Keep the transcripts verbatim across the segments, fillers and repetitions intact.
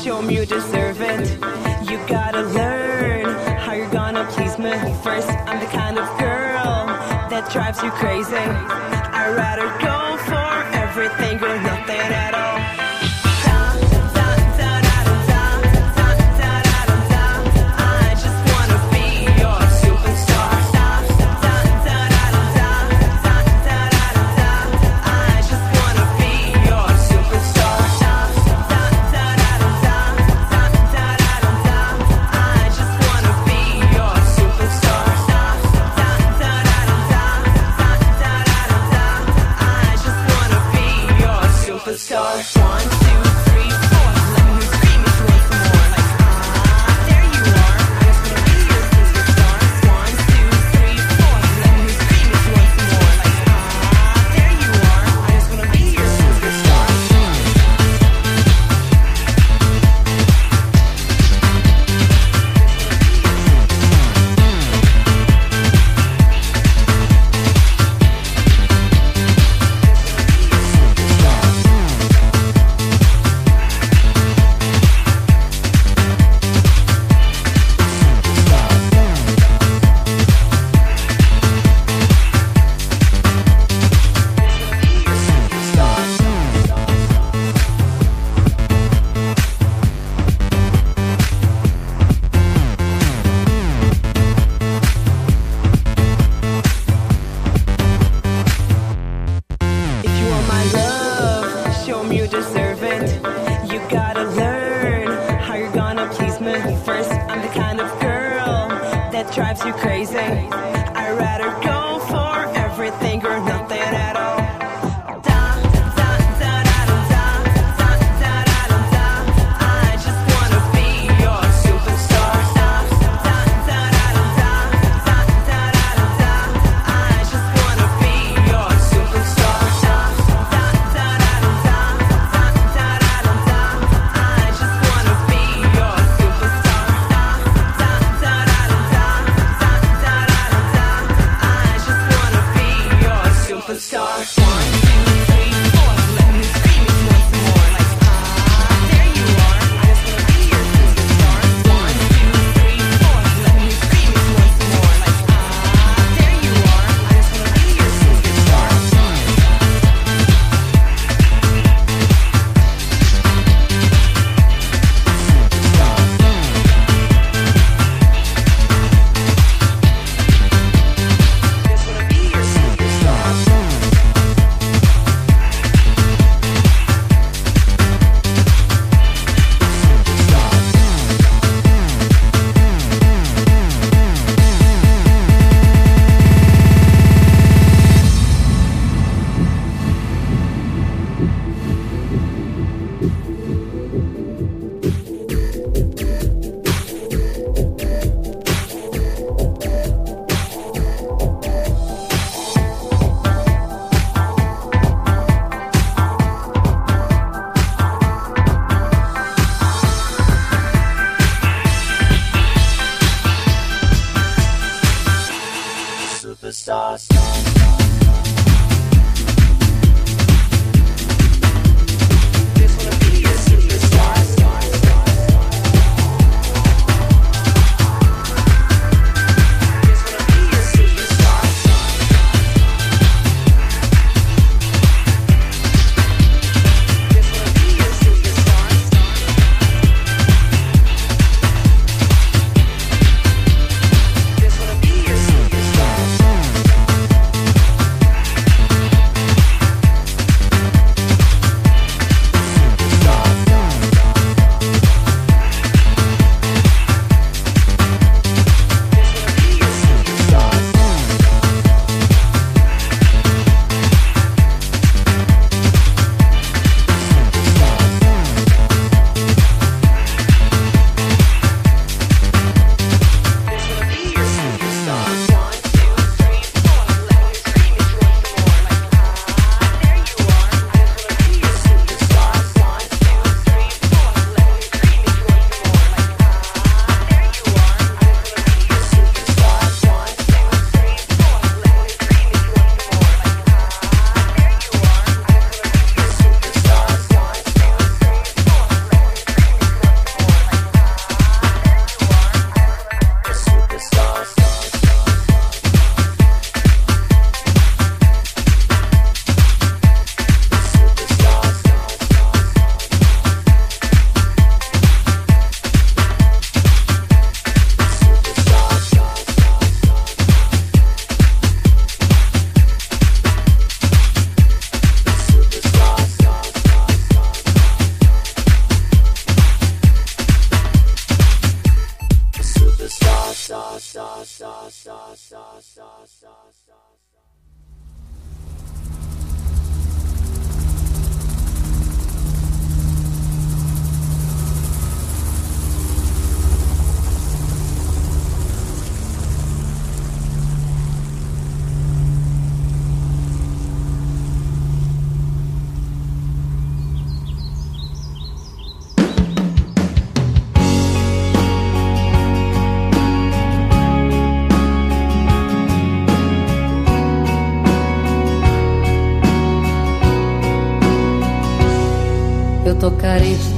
show me you deserve it. You gotta learn how you're gonna please me. First, I'm the kind of girl that drives you crazy. I'd rather go for everything or nothing at all. I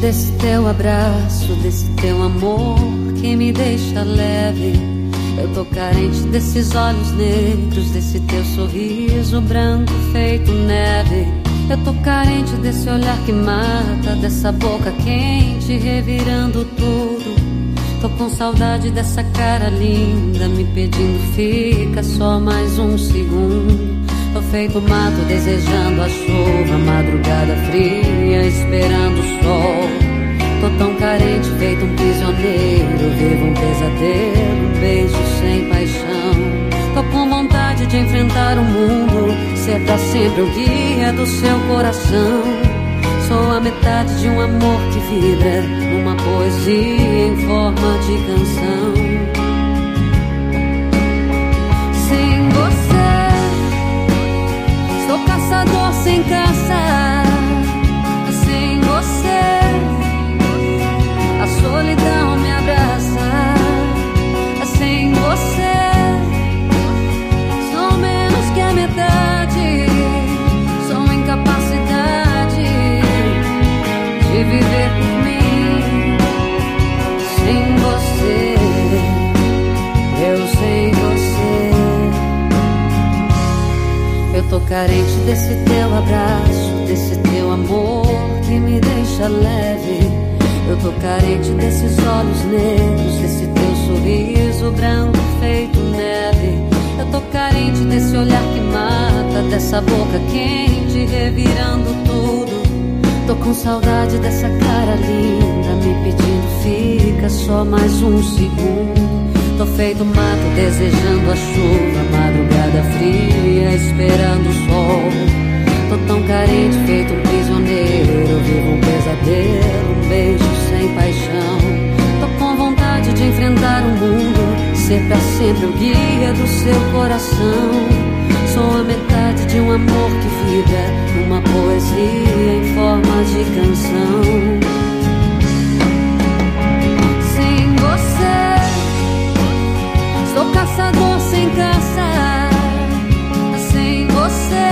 desse teu abraço, desse teu amor que me deixa leve. Eu tô carente desses olhos negros, desse teu sorriso branco feito neve. Eu tô carente desse olhar que mata, dessa boca quente revirando tudo. Tô com saudade dessa cara linda me pedindo fica só mais um segundo. Tô feito mato desejando a chuva, madrugada fria esperando o sol. Tô tão carente feito um prisioneiro, vivo um pesadelo, um beijo sem paixão. Tô com vontade de enfrentar o mundo, ser pra sempre o guia do seu coração. Sou a metade de um amor que vibra numa poesia em forma de canção. Sem você, sou caçador sem caça. Sem você, a solidão me abraça. Sem você, sou menos que a metade. Sou incapacidade de viver por mim. Sem você, eu sem você. Eu tô carente desse teu abraço, desse teu amor que me deixa leve. Eu tô carente desses olhos negros, desse teu sorriso branco feito neve. Eu tô carente desse olhar que mata, dessa boca quente revirando tudo. Tô com saudade dessa cara linda me pedindo fica só mais um segundo. Tô feito mato desejando a chuva, madrugada fria esperando o sol. Tô tão carente feito um prisioneiro, vivo um pesadelo, um beijo sem paixão. Tô com vontade de enfrentar o mundo, ser pra sempre o guia do seu coração. Sou a metade de um amor que vibra numa poesia em forma de canção. Sem você, sou caçador sem caça. Sem você,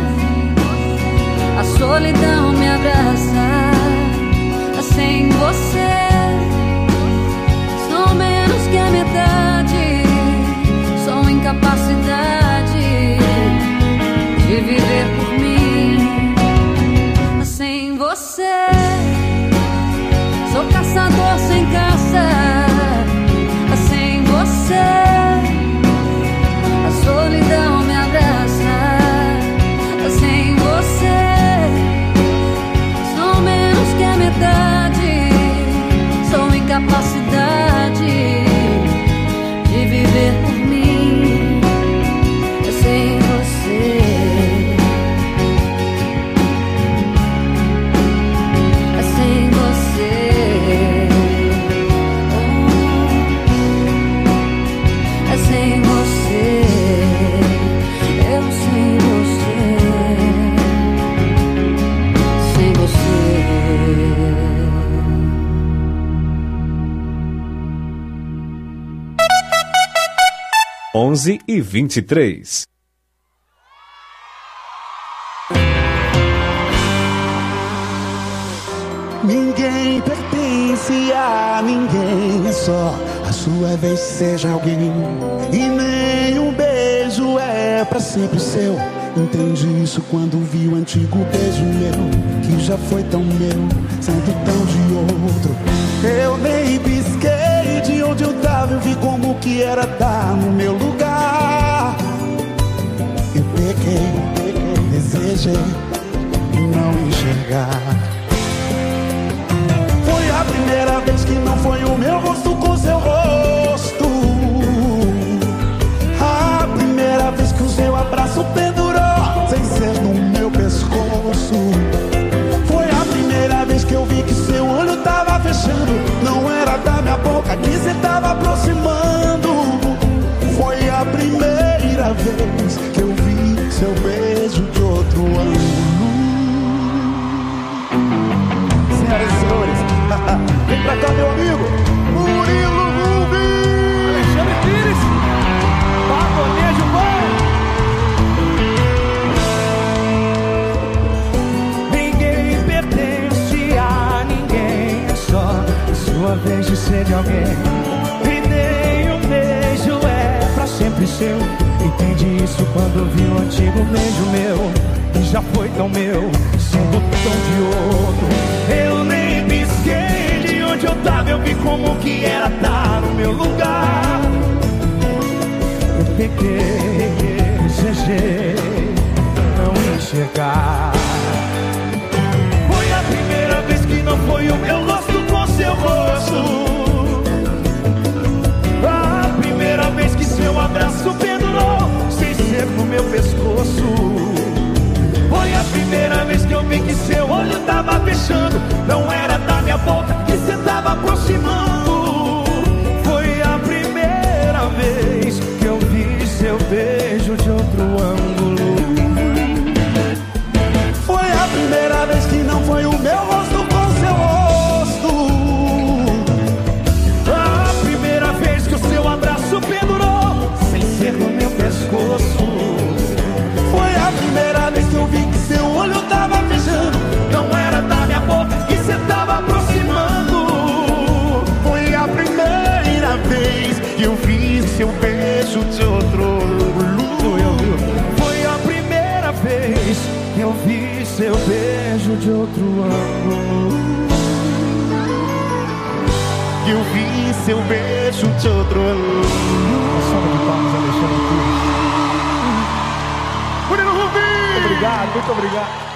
a solidão me abraça. Sem você, sou menos que a metade. Sou incapacidade de viver por mim. Sem você, sou caçador sem caça. Sem você, a solidão me abraça. Sem você, sou menos que a metade. Sou incapacidade de viver por mim. Sem você, sem você, oh, sem você, eu sem você, sem você. onze e vinte e três. Ninguém pertence a ninguém, é só a sua vez seja alguém. E nem um beijo é pra sempre seu. Entende isso quando vi o antigo beijo meu, que já foi tão meu, sendo tão de outro. Eu nem pisquei de onde eu tava, eu vi como que era estar no meu lugar. Eu pequei, pequei, desejei não enxergar. Foi a primeira vez que não foi o meu rosto com seu rosto. A primeira vez que o seu abraço pendurou sem ser no meu pescoço. Foi a primeira vez que eu vi que seu olho tava fechando, não era da minha boca que cê tava aproximando. Foi a primeira vez que eu vi seu beijo de outro ângulo. Senhoras e senhores, vem pra cá, meu amigo Murilo. sua vez de ser de alguém. E nem um beijo é pra sempre seu. Entendi isso quando vi o antigo beijo meu, que já foi tão meu, sendo tão de outro. Eu nem pisquei de onde eu tava, eu vi como que era estar no meu lugar. Eu peguei, desejei não enxergar. Foi a primeira vez que não foi o meu rosto com seu rosto. A primeira vez que seu abraço pendurou sem ser no meu pescoço. Foi a primeira vez que eu vi que seu olho tava fechando, não era da minha boca que cê tava aproximando. Foi a primeira vez que eu vi seu beijo de outro ângulo. Foi a primeira vez que não foi o meu rosto com seu rosto. A primeira vez que o seu abraço pendurou sem ser no meu pescoço. Foi a primeira vez que eu vi que seu olho tava fechando, não era da minha boca que cê tava aproximando. Foi a primeira vez que eu vi seu beijo de outro ângulo. Foi a primeira vez que eu vi seu beijo de outro ângulo. Que eu vi seu beijo de outro ângulo. Salva de palmas, Alexandre Cruz. Murilo Rubim! Obrigado, muito obrigado.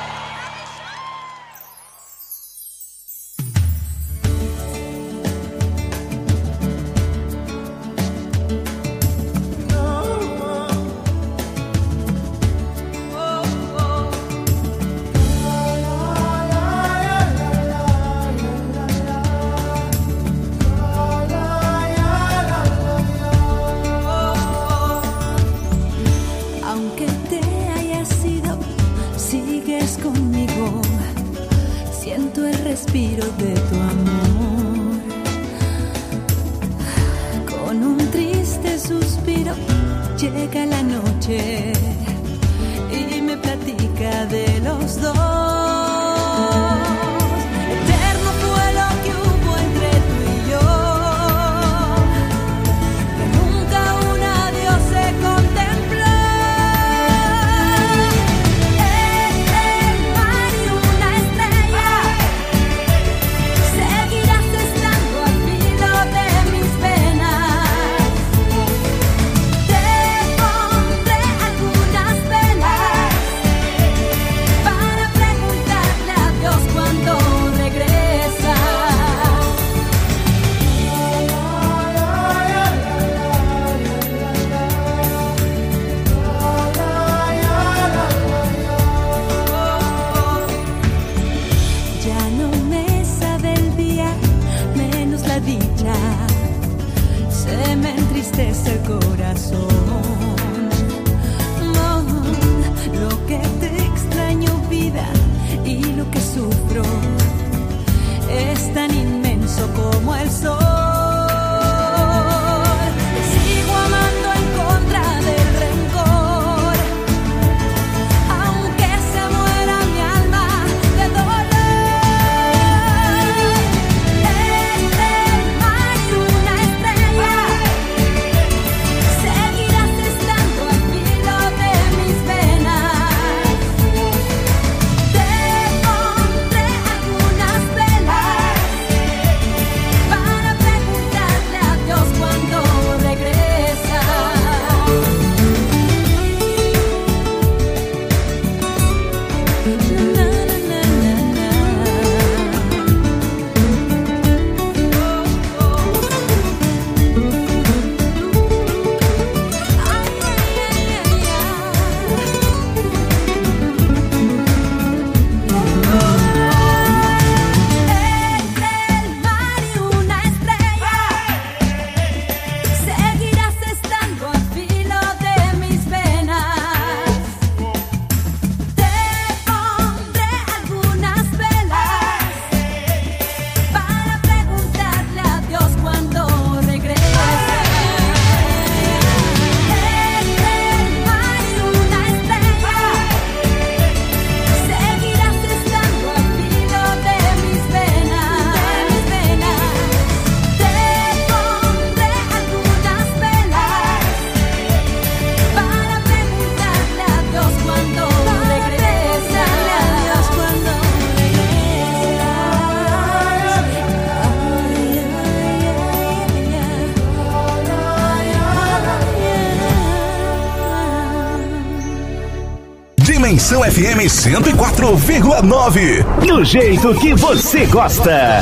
Convenção F M cento e quatro vírgula nove. Do jeito que você gosta.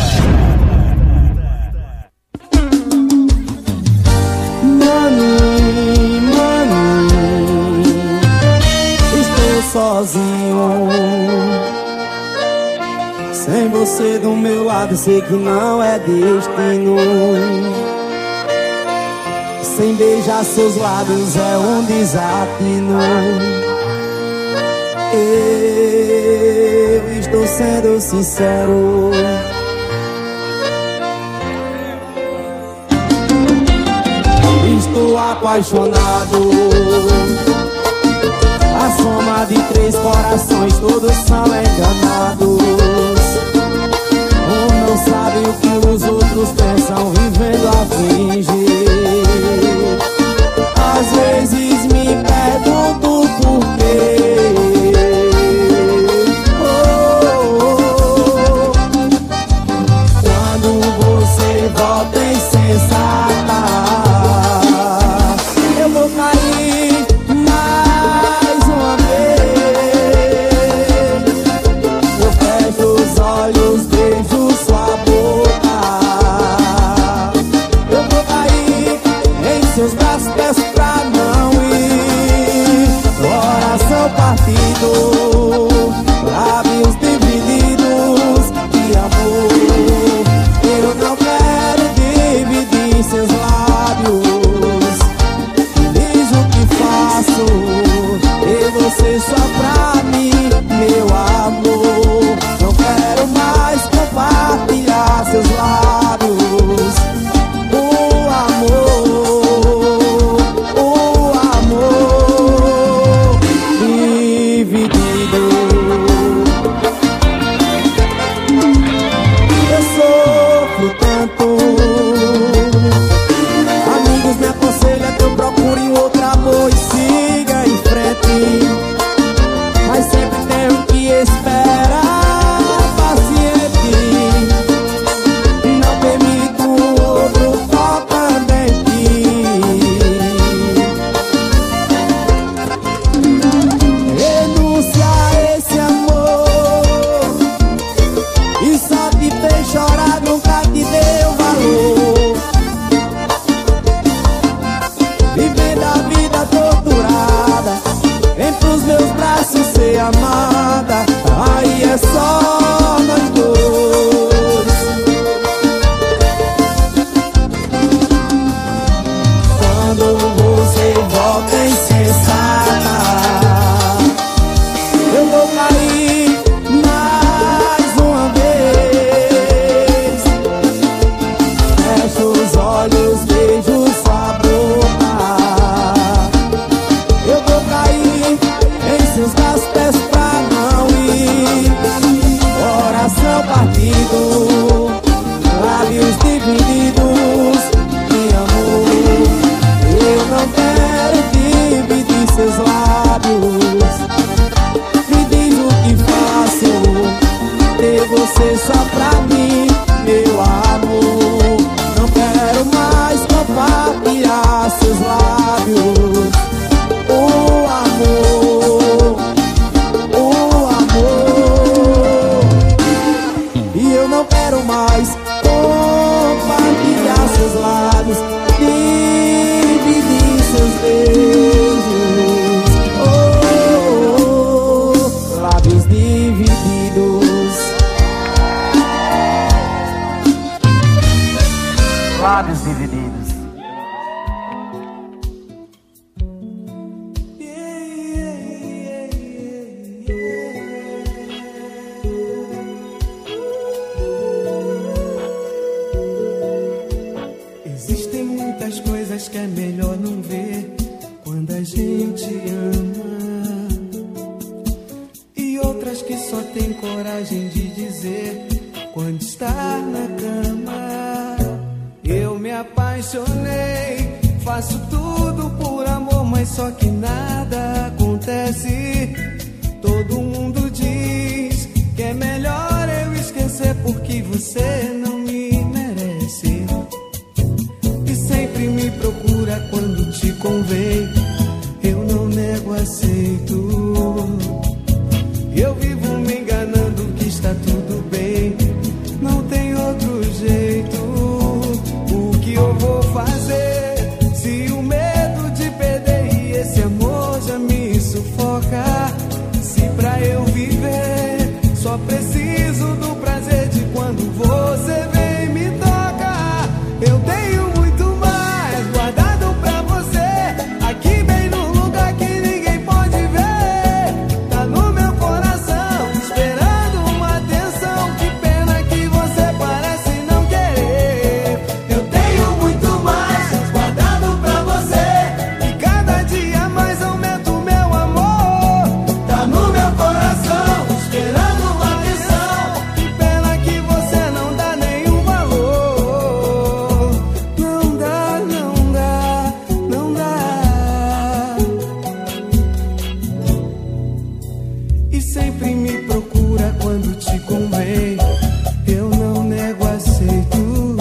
Mami, mami, estou sozinho. Sem você do meu lado, sei que não é destino. Sem beijar seus lábios é um desatino. Eu estou sendo sincero. Estou apaixonado. A soma de três corações, todos são enganados. Um não sabe o que os outros pensam, vivendo a fingir. Às vezes me pergunto por quê. Oh, oh, oh. Quando você volta insensata, eu vou cair mais uma vez. Eu fecho os olhos, beijo sua boca. Eu vou cair em seus braços, peço pra não ir. Coração partido, lábios divididos de amor. Eu não quero dividir seus lábios. Diz o que faço, eu você só pra mim, meu amor. Não quero mais compartilhar seus lábios. O amor, o amor dividido. Eu sofro tanto. Amigos me aconselham que eu procure outro amor e siga em frente. Mas sempre tenho que esperar paciente. Não permito outro tocando em ti. Renúncia a esse amor e só te fez chorar, nunca te deu valor. Vivendo a vida torturada, vem pros meus braços ser amada. Aí é só nós dois. Quando você volta insensata, eu vou cair mais uma vez. Fecho os olhos, beijo sua boca. Eu vou cair em seus braços, peço pra não ir. Coração partido, lábios divididos de amor. Eu não quero dividir seus lábios. Me diz o que faço, ter você só pra mim, meu amor. Não quero mais compartilhar seus lábios. O amor, o amor. E eu não quero mais compartilhar seus lábios, dividir seus beijos. Oh, oh, oh. Lábios divididos. Lábios divididos. Existem muitas coisas que é melhor não ver quando a gente ama, e outras que só tem coragem de dizer quando está na cama. Eu me apaixonei, faço tudo por amor, mas só que nada acontece. Todo mundo diz que é melhor eu esquecer porque você não me merece. E sempre me procura quando te convém, eu não nego, aceito. Eu vivo me enganando que está tudo bem. Não tem outro jeito. O que eu vou fazer se o medo de perder e esse amor já me sufoca? Se pra eu viver só preciso do prazer de quando você vem e me toca. Eu tenho muito mais guardado pra você, aqui bem no lugar que ninguém pode ver. Tá no meu coração, esperando uma atenção. Que pena que você parece não querer. Eu tenho muito mais guardado pra você, e cada dia mais aumenta o meu amor. Tá no meu coração, esperando uma atenção. Que pena que você não dá nenhum valor. Não dá, não dá, não dá. E sempre me procura quando te convém. Eu não nego, aceito.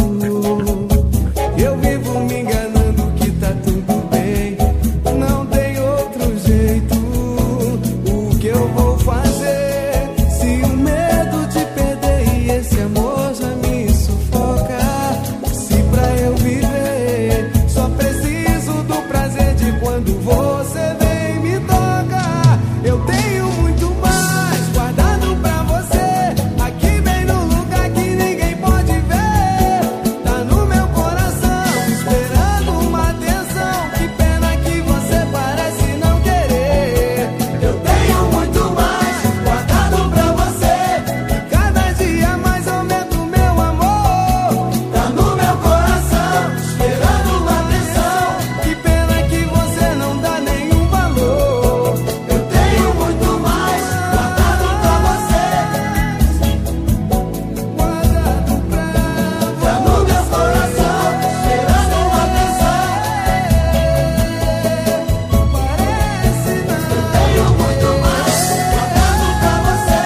Eu vivo me enganando que tá tudo bem. Não tem outro jeito. O que eu vou fazer se o medo de perder e esse amor já me sufoca? Se pra eu viver só preciso do prazer de quando você vem e me toca. Eu tenho muito mais guardado pra você, aqui bem no lugar que ninguém pode ver. Tá no meu coração, esperando uma atenção. Que pena que você parece não querer. Eu tenho muito mais guardado pra você, e cada dia mais aumenta o meu amor. Tá no meu coração, esperando uma atenção. Que pena que você não dá nenhum valor. Eu tenho muito mais guardado pra você, guardado pra você. Tá no meu coração, esperando uma atenção. Parece não. Eu tenho muito mais guardado pra você.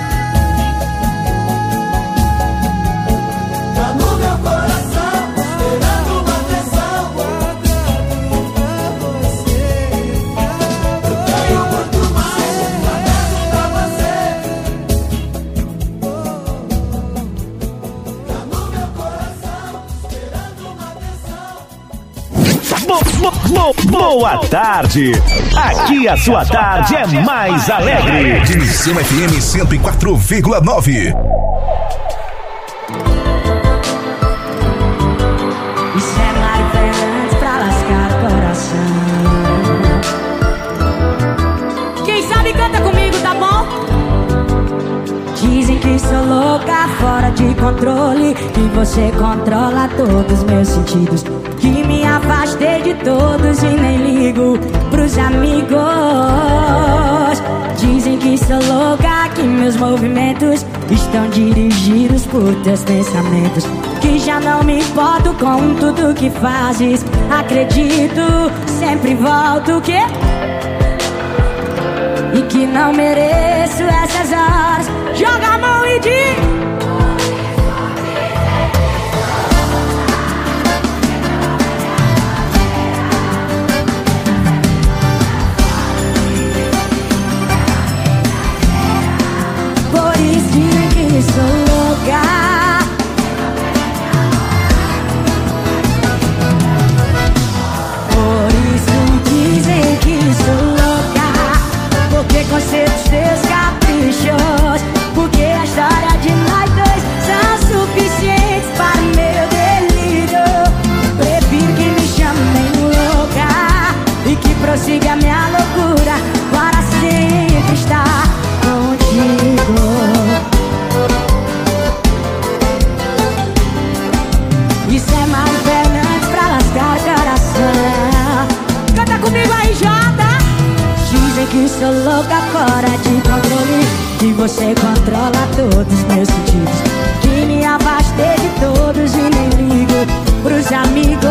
Tá no meu coração, esperando uma atenção. Guardado pra você. Eu tenho muito mais guardado pra você. Tá no meu coração, esperando uma atenção. Bo- bo- bo- Boa tarde! Aqui a sua tarde é mais alegre. Dimensão F M cento e quatro vírgula nove. Isso é Mário Fernandes pra lascar o coração. Quem sabe canta comigo, tá bom? Dizem que sou louca, fora de controle, que você controla todos os meus sentidos, que me afastei de todos e nem ligo pros amigos. Dizem que sou louca, que meus movimentos estão dirigidos por teus pensamentos, que já não me importo com tudo que fazes. Acredito, sempre volto o quê? E que não mereço essas horas. Joga a mão e diz: por isso dizem que sou louca. Por isso dizem que sou louca, porque conceito os teus caprichos, porque a história de nós dois são suficientes para o meu delírio. Prefiro que me chamem louca e que prossiga a minha loucura para sempre estar contigo. Isso é Mário Fernandes pra lascar o coração. Canta comigo aí, Jota. Dizem que sou louca, fora de controle, que você controla todos os meus sentidos, que me afastei de todos e nem ligo pros amigos.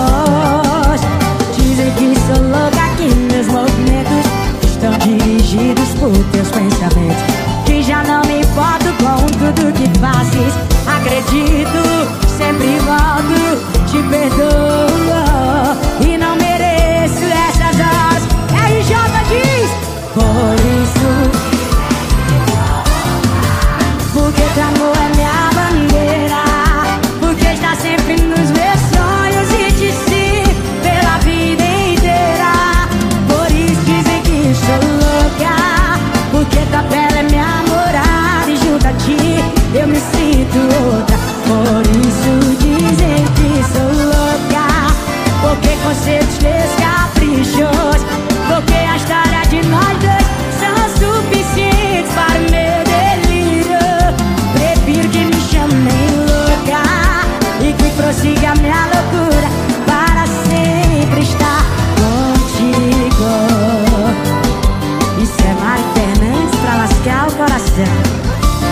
Dizem que sou louca, que meus movimentos estão dirigidos por teus pensamentos, que já não me importo com tudo que fazes. Acredito, sempre volto, te perdoo e não mereço essas horas. R J diz: por isso vou seguir a minha loucura para sempre estar contigo. Isso é Mari Fernandes pra lascar o coração.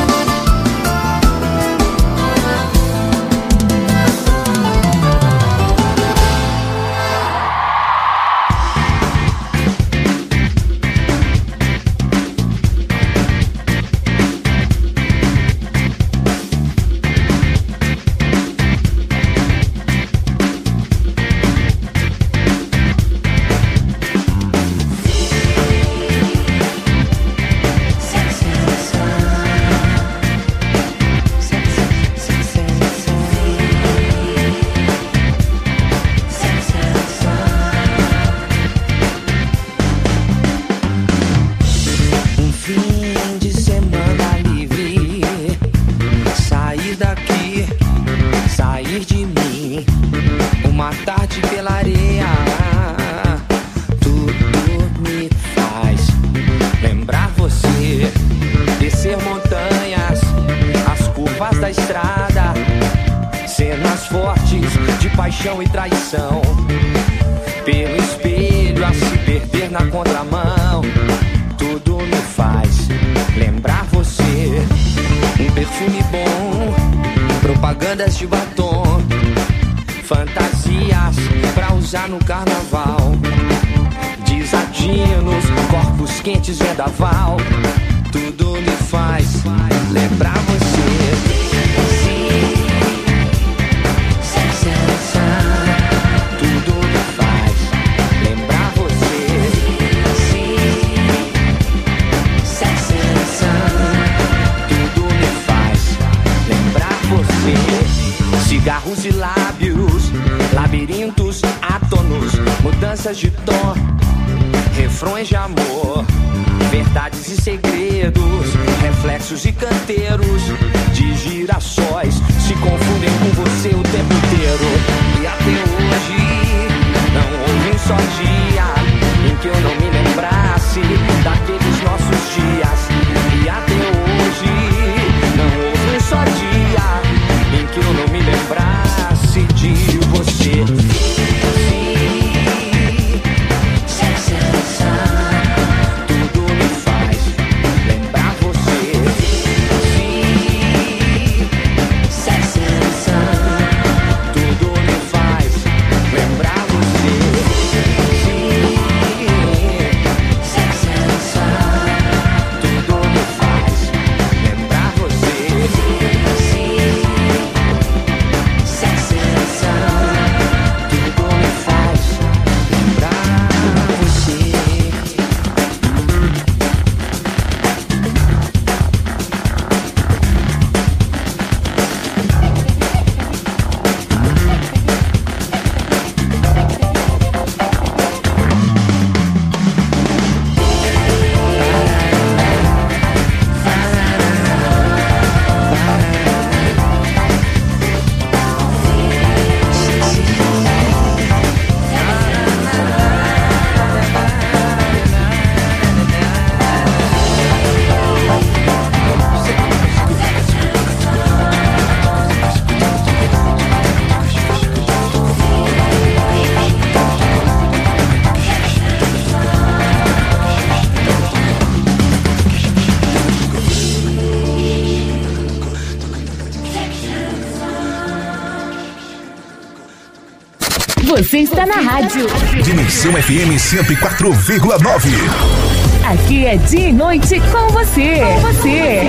E traição, pelo espelho a se perder na contramão. Tudo me faz lembrar você. Um perfume bom, propagandas de batom, fantasias pra usar no carnaval, desatinos, corpos quentes, vendaval. Tudo me faz lembrar você. Cigarros e lábios, labirintos átonos, mudanças de tom, refrões de amor, verdades e segredos, reflexos e canteiros de girassóis se confundem com você o tempo inteiro. E até hoje não houve um só dia em que eu não me lembrasse daqueles nossos dias. E até hoje não houve um só dia em que eu não me lembrasse de você. Tudo me faz lembrar você. Tudo me faz lembrar você. Tudo me faz lembrar você. Você está na rádio Dimensão F M cento e quatro vírgula nove. Aqui é dia e noite com você. Com você.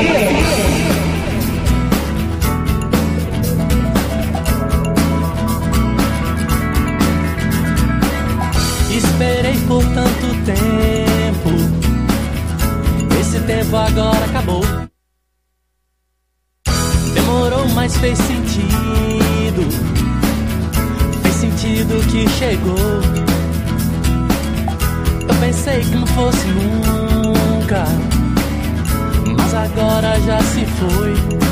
Esperei por tanto tempo, esse tempo agora acabou. Demorou, mas fez sentido. Sentido que chegou. Eu pensei que não fosse nunca, mas agora já se foi.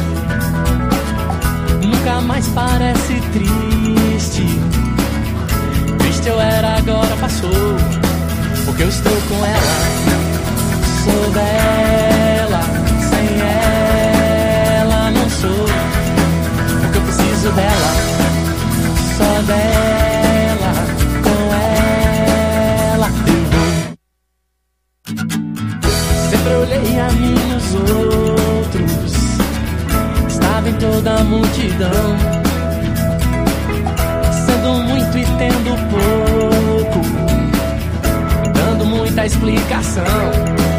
Nunca mais parece triste. Triste eu era, agora passou. Porque eu estou com ela, sou dela. Sem ela não sou. Porque eu preciso dela. dela, com ela eu vou. Sempre olhei a mim nos outros, estava em toda a multidão, sendo muito e tendo pouco, dando muita explicação.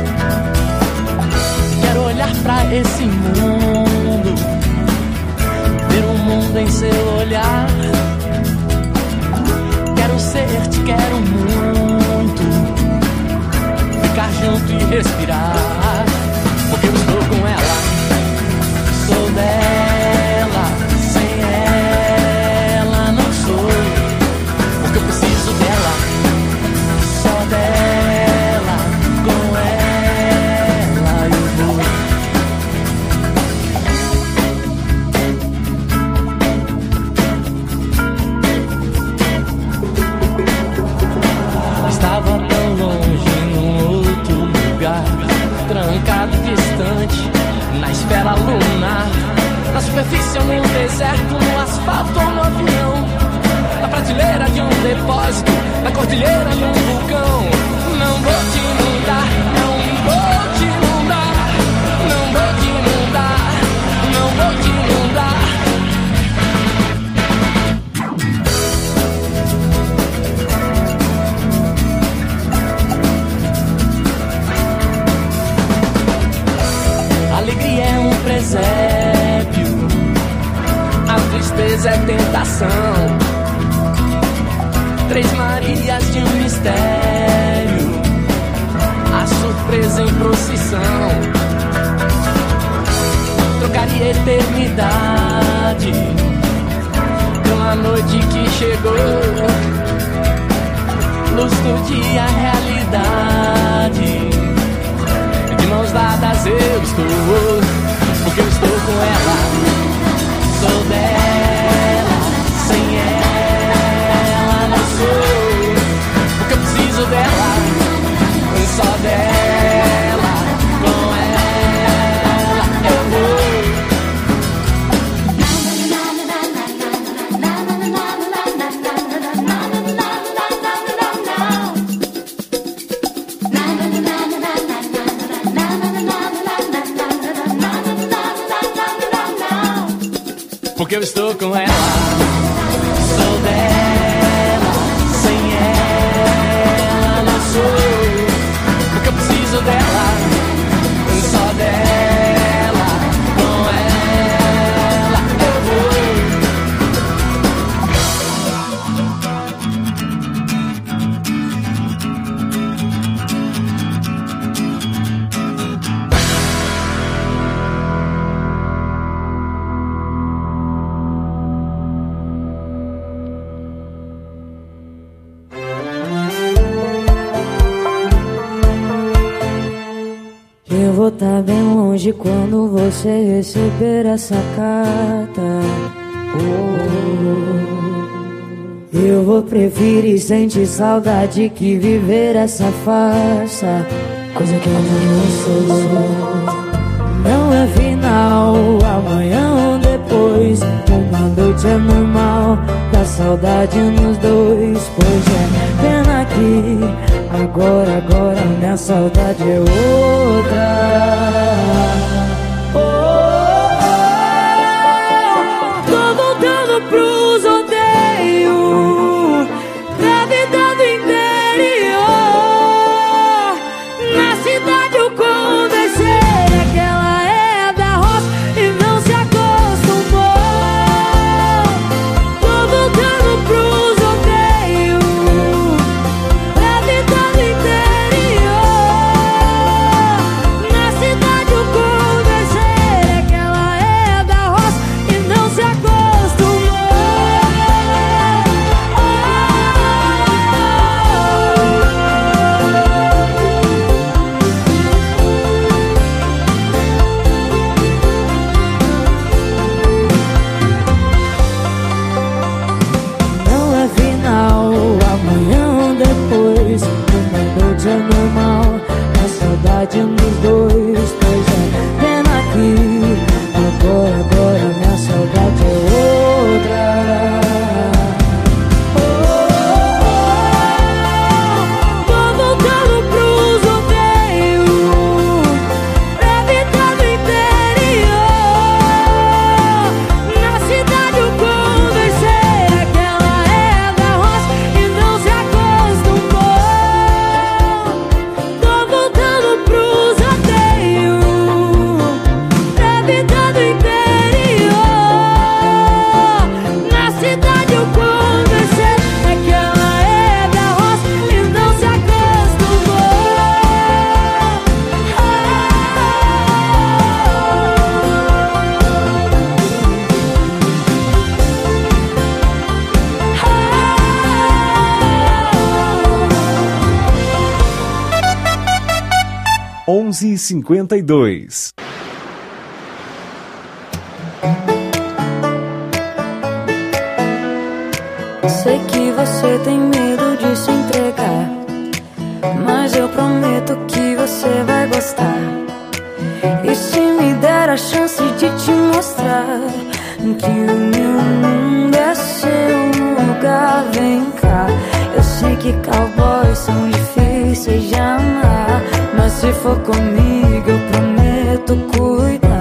Quero olhar pra esse mundo, ver o mundo em seu olhar. Quero ser, te quero muito, ficar junto e respirar, porque eu estou com ela, sou dela, sem ela não sou, porque eu preciso dela, só dela, com ela eu vou. Estava tão longe num outro lugar, trancado, distante, na esfera lunar, na superfície ou no deserto, no asfalto ou no avião, na prateleira de um depósito, na cordilheira de um vulcão. Não vou te inundar, não vou te inundar, não vou te inundar, não vou te inundar. Alegria é um presépio, a tristeza é tentação, três Marias de um mistério, a surpresa em procissão. Trocaria eternidade pela noite que chegou, luz do dia, realidade. De mãos dadas eu estou, porque eu estou com ela, sou dela, sem ela não sou, porque eu preciso dela, só dela, com ela eu vou. Porque eu estou com ela, sou dela, sem ela não sou, porque eu preciso dela, só dela, com ela eu vou. Eu vou estar bem longe quando você receber essa carta. Oh, eu vou preferir sentir saudade que viver essa farsa, coisa que eu não sou. Não é final, amanhã ou depois, uma noite é normal, dá saudade nos dois. Pois é, pena que agora, agora minha saudade é outra. Oh, oh, oh, tô voltando pros rodeios da vida do interior. Na cidade eu conversei que ela é da roça e não se acostumou. Tô voltando pros rodeios da vida do interior. Na cidade eu conversei que ela é da roça e não se acostumou. Não é final, amanhã ou depois, uma noite é normal, a saudade nos dois. Pois é, pena que agora, agora minha saudade é outra. onze e cinquenta e dois. Sei que você tem medo de se entregar, mas eu prometo que você vai gostar. E se me der a chance de te mostrar que o meu mundo é seu lugar, vem cá. Eu sei que cowboys são difíceis de amar, mas se for comigo eu prometo cuidar.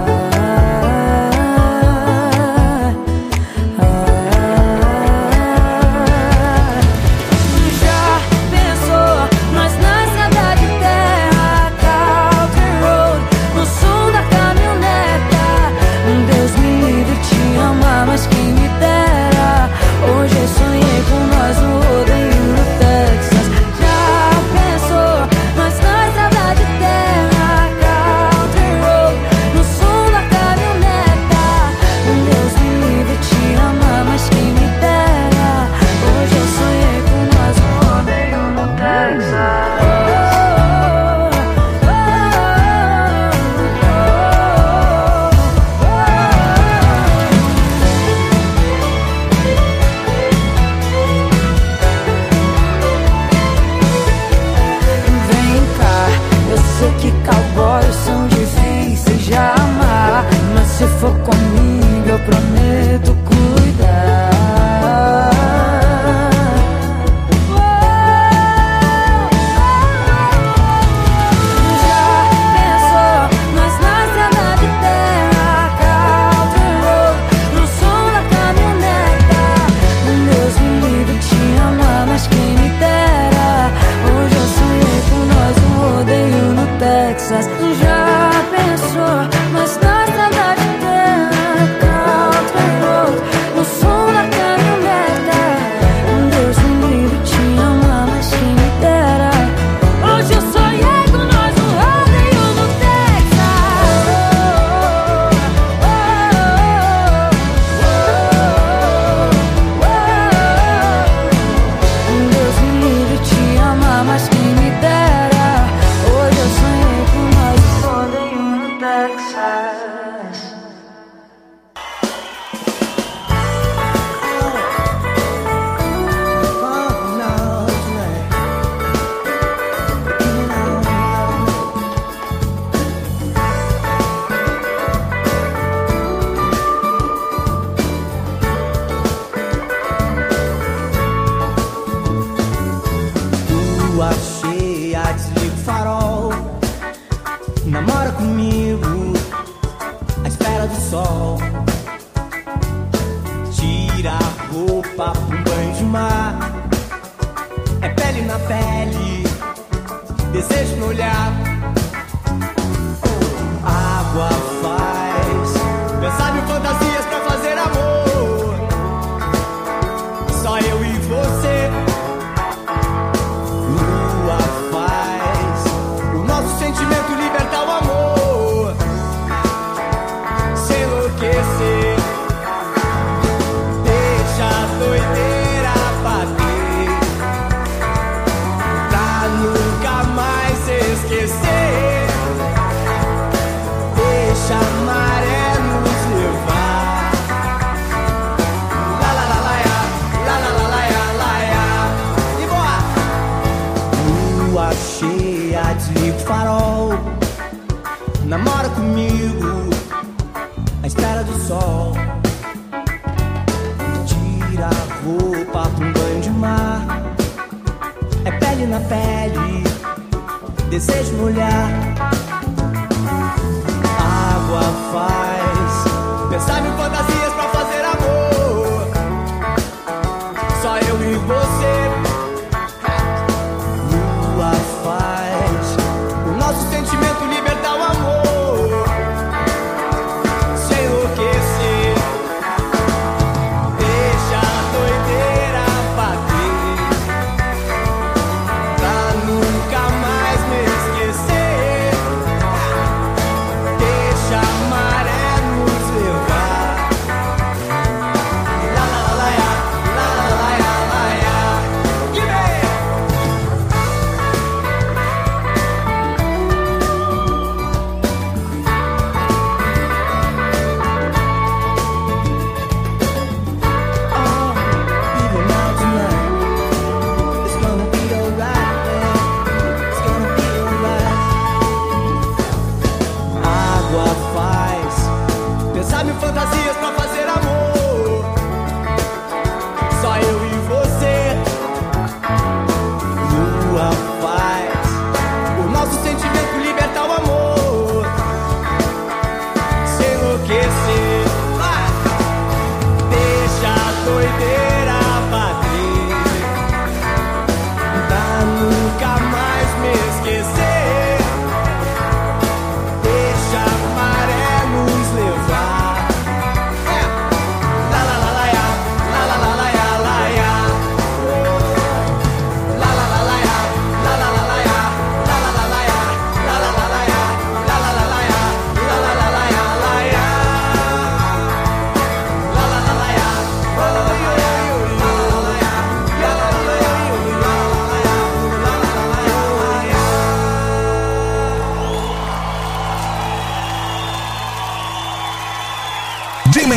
Lá, lá, lá, lá, lá, lá, lá, lá, lá.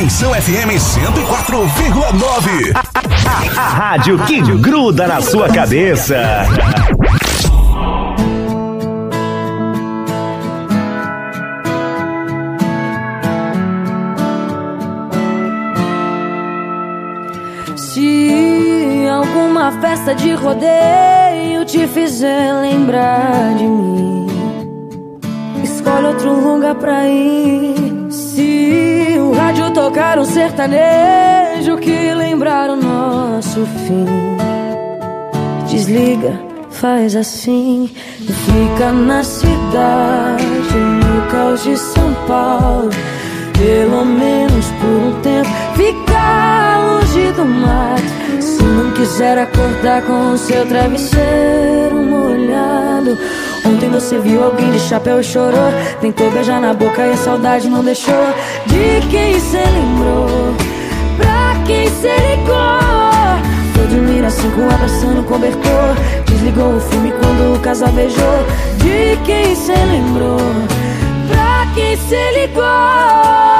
Conexão F M cento e quatro vírgula nove. A, a, a rádio que gruda na sua cabeça. Se alguma festa de rodeio te fizer lembrar de mim, escolhe outro lugar pra ir. Se o rádio tocar um sertanejo que lembrar o nosso fim, desliga, faz assim. Fica na cidade, no caos de São Paulo, pelo menos por um tempo. Fica longe do mato. Se não quiser acordar com o seu travesseiro molhado. Ontem você viu alguém de chapéu e chorou, tentou beijar na boca e a saudade não deixou. De quem cê lembrou? Pra quem cê ligou? Foi dormir assim com abraçando o cobertor. Desligou o filme quando o casal beijou. De quem cê lembrou? Pra quem cê ligou?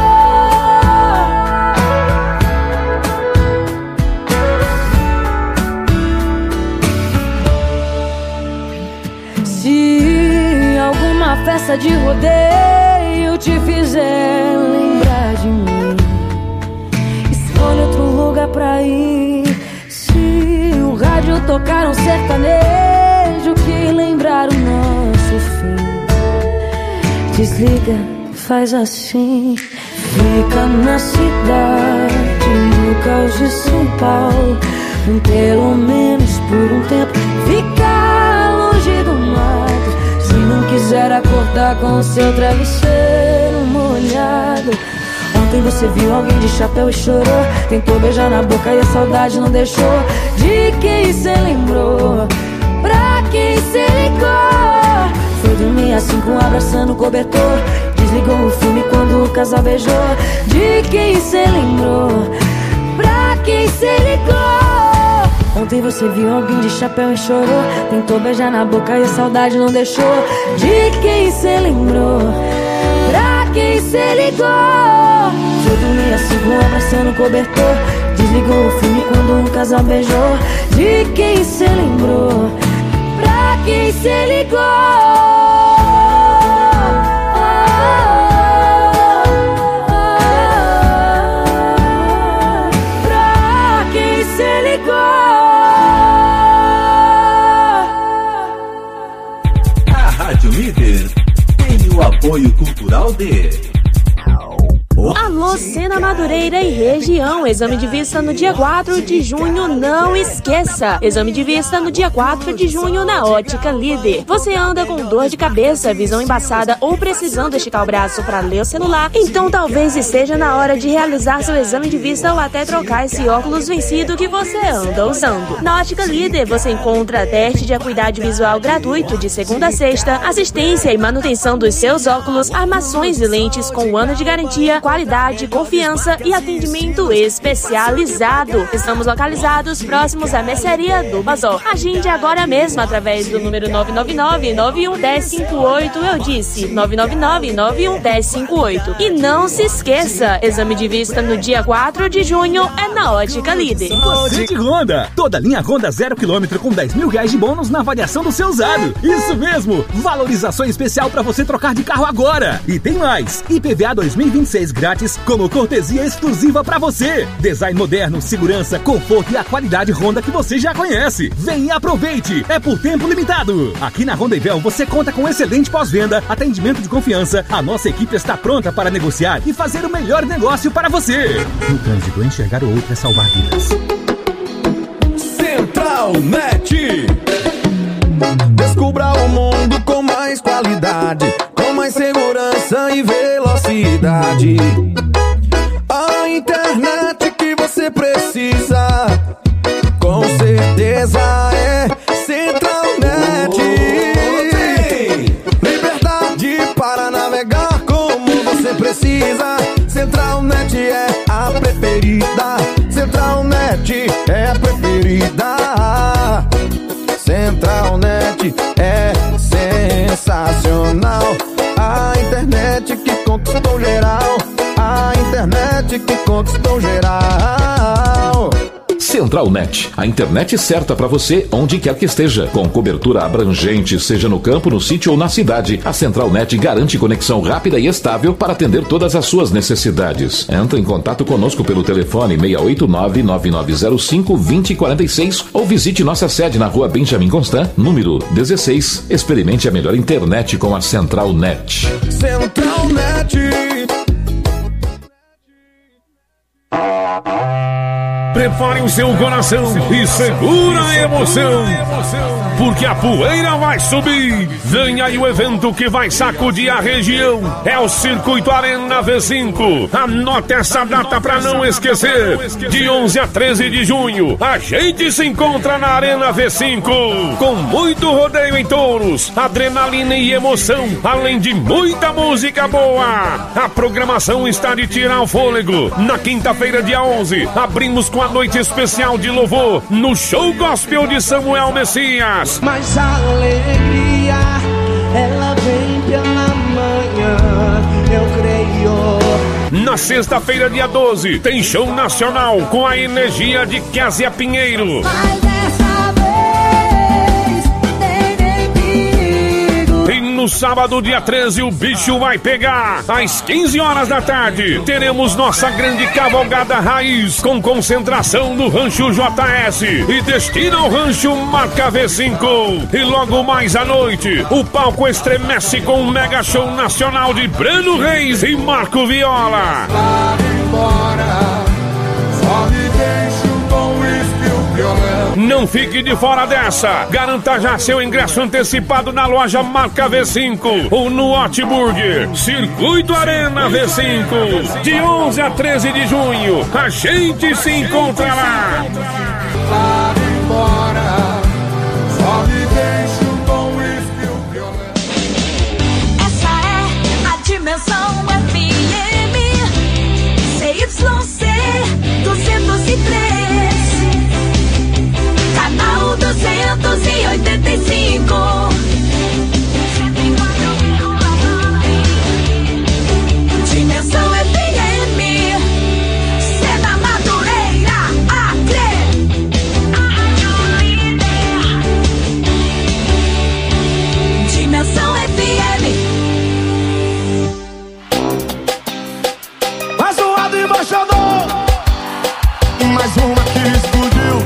Se alguma festa de rodeio te fizer lembrar de mim, escolhe outro lugar pra ir. Se o rádio tocar um sertanejo que lembrar o nosso fim, desliga, faz assim. Fica na cidade, no caos de São Paulo, pelo menos por um tempo. Fica longe do mato. Se não quiser acordar com o seu travesseiro molhado. Ontem você viu alguém de chapéu e chorou, tentou beijar na boca e a saudade não deixou. De quem cê lembrou? Pra quem cê ligou? Foi dormir assim com abraçando o cobertor. Desligou o filme quando o casal beijou. De quem cê lembrou? Pra quem cê ligou? Ontem você viu alguém de chapéu e chorou, tentou beijar na boca e a saudade não deixou. De quem cê lembrou? Pra quem cê ligou? Foi dormir assim com abraçando o cobertor. Desligou o filme quando um casal beijou. De quem cê lembrou? Pra quem cê ligou? Líder tem o apoio cultural de... Alô, Sena Madureira e região. Exame de vista no dia quatro de junho, não esqueça. Exame de vista no dia quatro de junho na Ótica Líder. Você anda com dor de cabeça, visão embaçada ou precisando esticar o braço para ler o celular? Então talvez esteja na hora de realizar seu exame de vista ou até trocar esse óculos vencido que você anda usando. Na Ótica Líder você encontra teste de acuidade visual gratuito de segunda a sexta, assistência e manutenção dos seus óculos, armações e lentes com um ano de garantia, qualidade, confiança e atendimento especializado. Estamos localizados próximos à mercearia do Bazol. Agende agora mesmo através do número nove nove nove, nove um um zero cinco oito. Eu disse nove nove nove, nove um um zero cinco oito. E não se esqueça, exame de vista no dia quatro de junho é na Ótica Líder. Você de Honda, toda linha Honda zero quilômetro com dez mil reais de bônus na avaliação do seu usado. Isso mesmo, valorização especial para você trocar de carro agora. E tem mais, I P V A dois mil e vinte e seis grátis como cortesia exclusiva para você. Design moderno, segurança, conforto e a qualidade Honda que você já conhece. Vem e aproveite, é por tempo limitado. Aqui na Honda Ivel você conta com excelente pós-venda, atendimento de confiança. A nossa equipe está pronta para negociar e fazer o melhor negócio para você. No trânsito, enxergar o outro é salvar vidas. Central Net. Descubra o mundo com mais qualidade, com mais segurança e velocidade. A internet que você precisa, com certeza é Centralnet. Liberdade para navegar como você precisa. Centralnet é a preferida. Centralnet é a preferida. Centralnet é sensacional. A internet que conquistou geral. A internet Central Net, a internet certa para você onde quer que esteja. Com cobertura abrangente, seja no campo, no sítio ou na cidade, a Central Net garante conexão rápida e estável para atender todas as suas necessidades. Entre em contato conosco pelo telefone seis oito nove, nove nove zero cinco, dois zero quatro seis ou visite nossa sede na rua Benjamin Constant, número dezesseis. Experimente a melhor internet com a Central Net. Central Net. Prepare o seu coração e segura a emoção, porque a poeira vai subir. Vem aí o evento que vai sacudir a região. É o Circuito Arena V cinco. Anote essa data pra não esquecer. De onze a treze de junho, a gente se encontra na Arena V cinco, com muito rodeio em touros, adrenalina e emoção, além de muita música boa. A programação está de tirar o fôlego. Na quinta-feira, dia onze, abrimos com a noite especial de louvor no show gospel de Samuel Messias. Mas a alegria, ela vem pela manhã, eu creio. Na sexta-feira, dia doze, tem show nacional com a energia de Kézia Pinheiro. Mas dessa vez, nem nem perigo. E no sábado, dia treze, o bicho vai pegar. Às quinze horas da tarde, teremos nossa grande cavalgada raiz, com concentração no Rancho J S e destina ao Rancho Marca V cinco. E logo mais à noite, o palco estremece com um mega show nacional de Breno Reis e Marco Viola. Vai embora, só me deixo com uísque e violão. Não fique de fora dessa. Garanta já seu ingresso antecipado na loja Marca V cinco ou no Hot Burger. Circuito Arena V cinco. De onze a treze de junho, a gente se encontra lá. Vai embora, só me deixo com uísque e violão. Essa é a Dimensão F M C Y C duzentos e três, canal duzentos e oitenta e cinco. Dimensão F M, Sena Madureira, Acre. Dimensão F M. Mais um lado embaixador, mais uma que explodiu.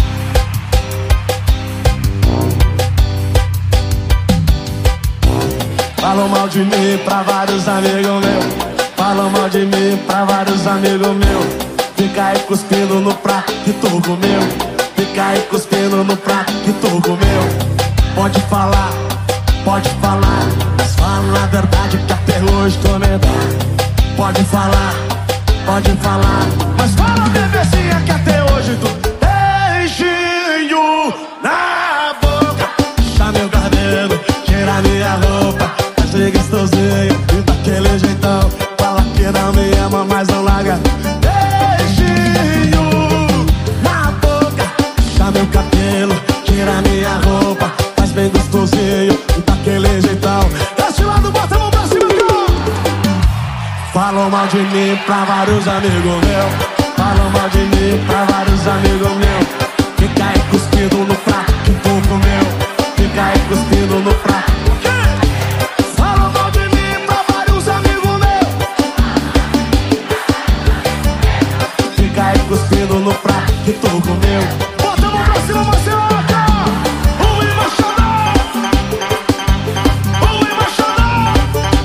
Falam mal de mim pra vários amigos meus. Falam mal de mim pra vários amigos meus. Fica aí cuspindo no prato que tu comeu. Fica aí cuspindo no prato que tu comeu. Pode falar, pode falar, mas fala a verdade que até hoje tô medado. Pode falar, pode falar, mas fala bebezinha que até hoje tu beijinho na boca. Puxa meu cabelo, tira minha roupa, faz de gostosinho e daquele jeitão. Fala que não me ama, mas não larga. Beijinho na boca, puxa meu cabelo, tira minha roupa, faz bem gostosinho e daquele jeitão. Desse lado, bota a mão pra cima, cara. Falam mal de mim pra vários amigos meus. Falam mal de mim pra vários amigos meus. Fica aí cuspindo no prato que tu comeu. Fica aí cuspindo no prato. Falam mal de mim pra vários amigos meus. Fica aí cuspindo no prato que tu comeu. Bota a mão pra cima, Marcelo. O embaixador, o embaixador.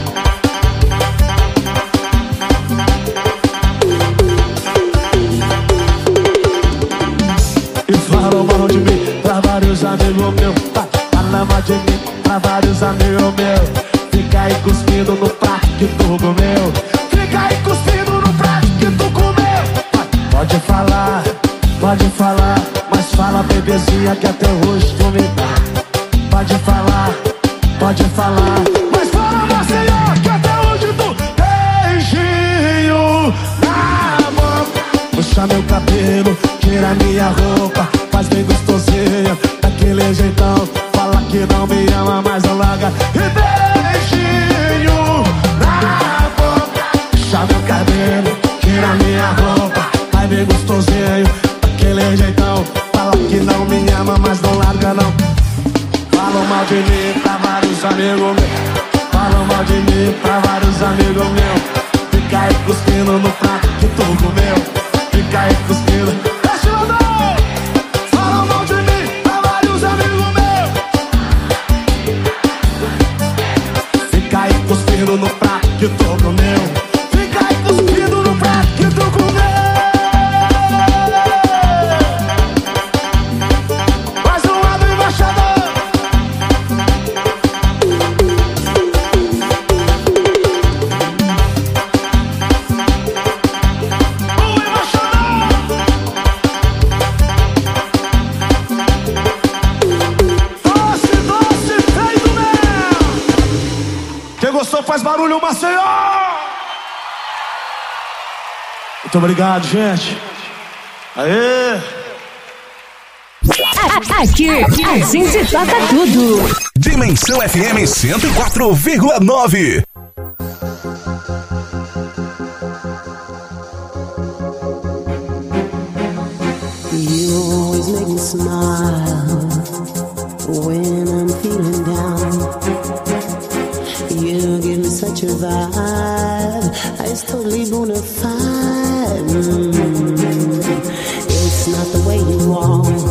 E falam mal de mim pra vários amigos meus. Falam mal de mim pra vários amigos meus. Fica aí cuspindo no prato que tu comeu. Fica aí cuspindo no prato que tu comeu. Pode falar, pode falar, mas fala bebezinha que até hoje tu me dá. Pode falar, pode falar, mas fala Maceió que até hoje tu beijinho na boca. Puxa meu cabelo, tira minha roupa, faz bem gostosinho, daquele jeitão. Fala que não me ama, mas não larga. E beijinho na boca. Puxa meu cabelo, tira minha roupa, faz bem gostosinho, daquele jeitão. mal de mim pra vários amigos meus. Falam mal de mim pra vários amigos meus. Fica aí cuspindo no prato que tu comeu. Fica aí cuspindo. Deixa eu dar. Falam mal de mim pra vários amigos meus. Fica aí cuspindo no prato que tu comeu. Fica aí cuspindo no prato que tu comeu. Mais um lado, embaixador. Gostou, faz barulho, Maceió! Muito obrigado, gente. Aê! Aqui, a gente toca tudo. Dimensão F M cento e quatro vírgula nove. You always make me smile when I'm feeling down. You give me such a vibe, it's totally bona fide. Mm. It's not the way you walk,